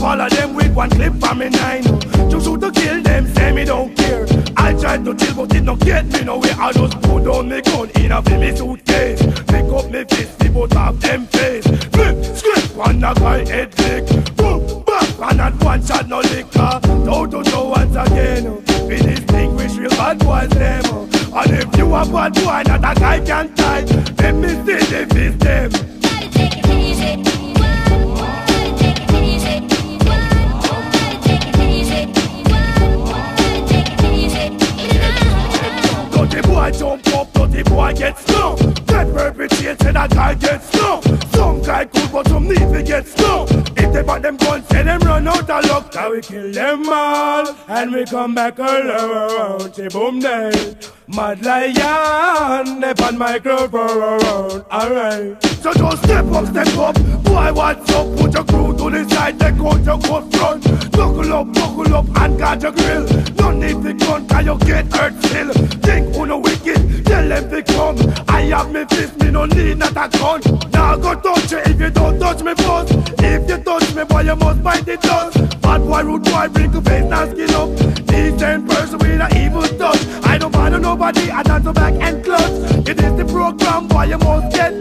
up all of them with one clip from me 9. To shoot to kill them, say me don't care. I tried to chill but it don't get me nowhere. I just put down me gun in a me suitcase. Pick up me fist, the both of them face. Flip, script, one a guy head lick. Boom, bam, and at one shot no liquor. Toe once again. We distinguish real bad boys them. And if you a bad boy, not a guy can tie. Let me see the fist them. Gotta take it easy. Gotta take it easy. Gotta take it easy. Gotta take it easy. Dirty boy jump up, dirty boy get snow. That perpetrator, that guy get snow. Some guy cool but some need to get snow. If they bought them guns, say them run out of luck. Now we kill them all, and we come back alone. Say boom day, Mad Lion, they on microphone. Alright, so just step up. Boy, what's up? Put your crew to the side, they go to go front. Buckle up, and got your grill. No need to gun, cause you get hurt still. Think who no wicked, tell them to come. I have me fist, me no need not a gun. Now go touch you if you don't touch me first. If you touch me, boy, you must bite the dust. Bad boy, rude boy, bring your face and skin up. Decent person with an evil touch. I don't bother nobody, I dance back and clutch. It is the program, boy, you must get.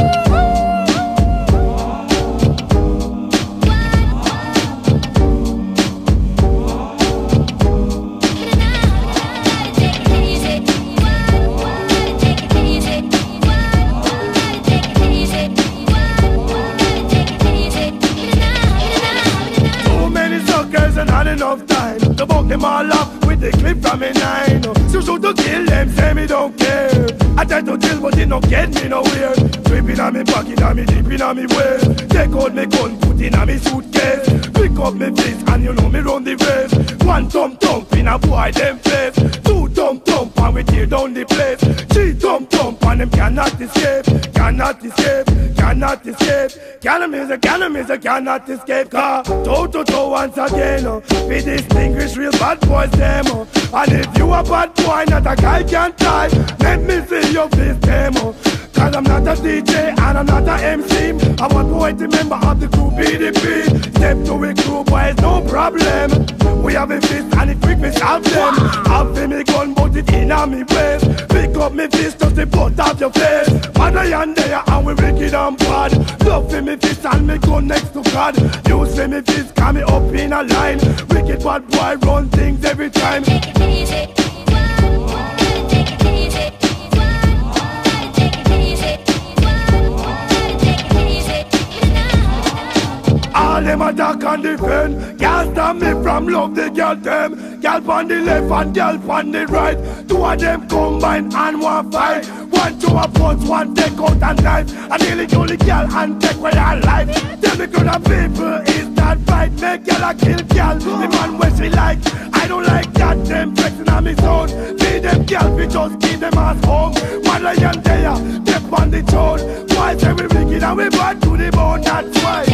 Not enough time to buck them all up with the clip from me 9. So shoot to kill them, say me don't care. I try to kill but it don't get me nowhere. Tripping on me pocket and me deep in on me waist. Take out me gun, put in on me suitcase. Pick up me fist and you know me run the race. One thump in a boy them face. Two thump and we tear down the place. Three thump and them cannot escape. Cannot escape. Cannon music cannot escape. Cause toe once again. We distinguish real bad boys them. And if you a bad boy, not a guy can tie. Let me see your face them. Cause I'm not a DJ and I'm not a MC. I'm a boy, the member of the crew BDP. Step to a crew, boys, no problem. We have a fist and it quick me solve them. Have me gun, but it in on me waist. Pick up me fist, just the butt of your face. Man, I am there and we wicked and bad. Love for me fist and me gun next to God. Use for me fist, come me up in a line. Wicked bad boy, run things every time. Take it easy. Gotta take it easy. Gotta take it easy. Gotta take it easy. All them attack and defend. Can't stop me from love the girl them. Girl on the left and girl on the right. Two of them combine and one fight. One to a punch, one take out a knife. I nearly kill the girl and take away her life. Tell me good of people is that fight. Make girl a kill girl, the man where she like. I don't like that, them flexing on me zone. Feed them girl, we just keep them at home. One lion there, step on the throne. Why say we wicked and we bad to the bone, that's why.